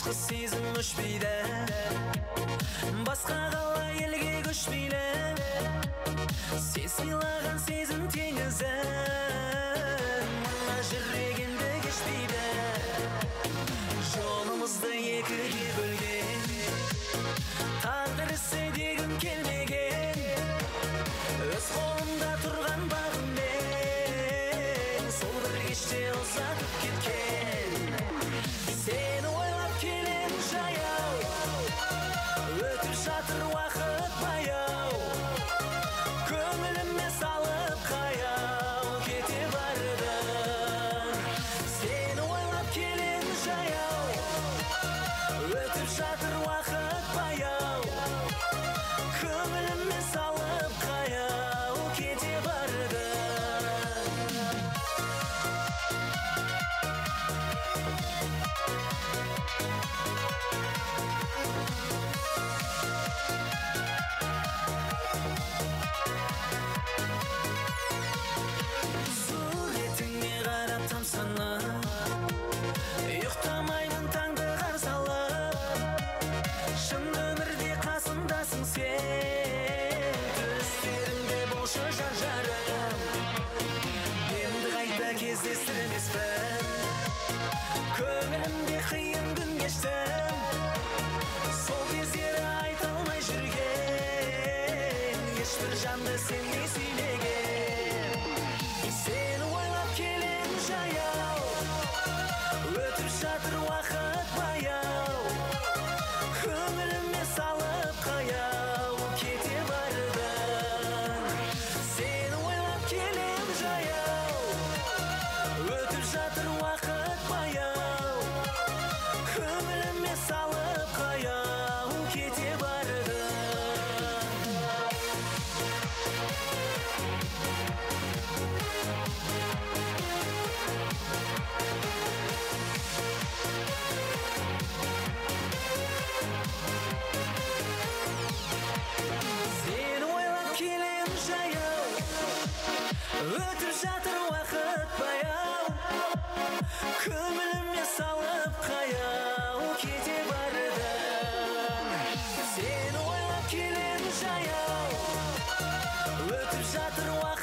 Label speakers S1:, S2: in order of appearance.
S1: Алғашқы сезім өшпейді, басқа қала елге көшпейді. Сен сыйлаған сезім теңізін мына жүрегімді кешпейді. Жолымызды екіге бөлген, тағдыр ісі дегім келмеген. Өз қолымда тұрған бағыммен сол бір кеште ұзатып кеткен. Сені ойлап келем жаяу, өтіп жатыр уақыт баяу. Көңіліме салып қаяу кете бардың. Сені ойлап келем жаяу, өтіп жатыр уақыт баяу. Көңіліме салып қаяу кете бардың. Ұйықтамаймын таңды қарсы алып, шын өмірде қасымдасың сен. Түстерімде болшы жар жарым, енді қайта кездестірмеспін. Көңілімде қиын күн кештім, сол кездері айта алмай жүрген. Ешбір жанды сендей сүймеген. Сені ойлап келем жаяу, өтіп жатыр уақыт баяу. Көңіліме салып қаяу кете бардың. Сені ойлап келем жаяу, өтіп жатыр уақыт баяу. Көңіліме салып қаяу кете бардың. Өтіп жатыр уақыт баяу, көңіліме салып қаяу кете бардың. Сені ойлап келем жаяу, өтіп жатыр уақыт